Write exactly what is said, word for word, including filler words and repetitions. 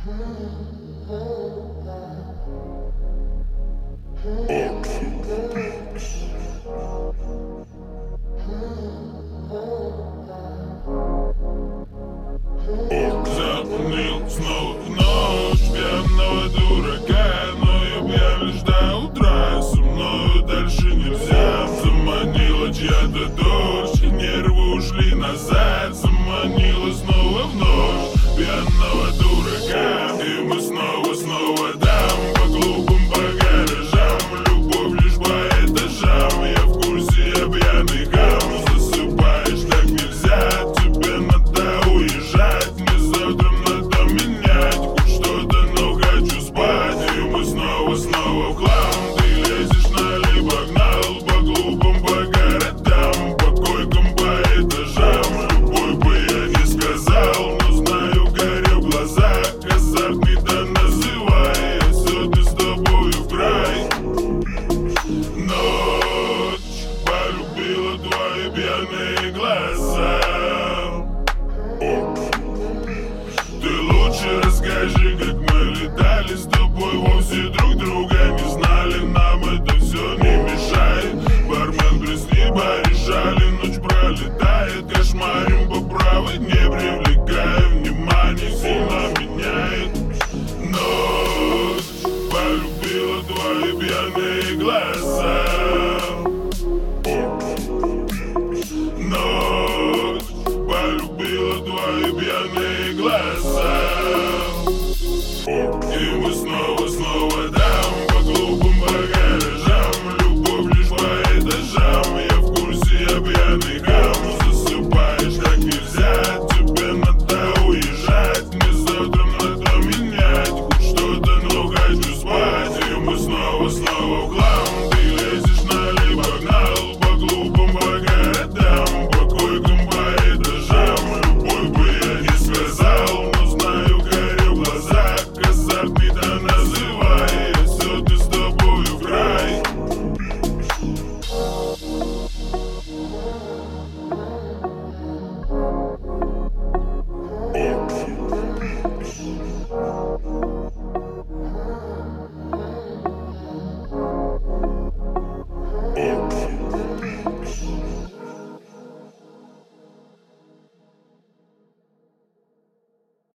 Запомнил снова в ночь пьяного дурака, но я пьян лишь до утра. Со мною дальше нельзя. Заманила чья-то дождь, и нервы ушли назад. Заманила снова в ночь пьяного дурака, и мы снова, снова там по клубам, по гаражам. Любовь лишь по этажам. Я в курсе, я пьяный хам. Засыпаешь так нельзя, тебе надо уезжать. Мне завтра надо менять хоть что-то, но хочу спать. И мы снова, снова в хлам. Ты лезешь налево, погнал по клубам, по городам, по койкам, по этажам. Любовь бы я не сказал, но знаю, горю в глазах. Азартный да называй, я сегодня с тобою в край. Ночь полюбила твои пьяные глаза. Ты лучше расскажи, как мы летали с тобой, вовсе друг друга не знали. Нам это все не мешает. Бармен, плесни, порешали. Ночь пролетает, кошмарим по правой, не привлекая внимания, сильно меняет. Ночь полюбила твои пьяные глаза. Ночь полюбила твои пьяные глаза.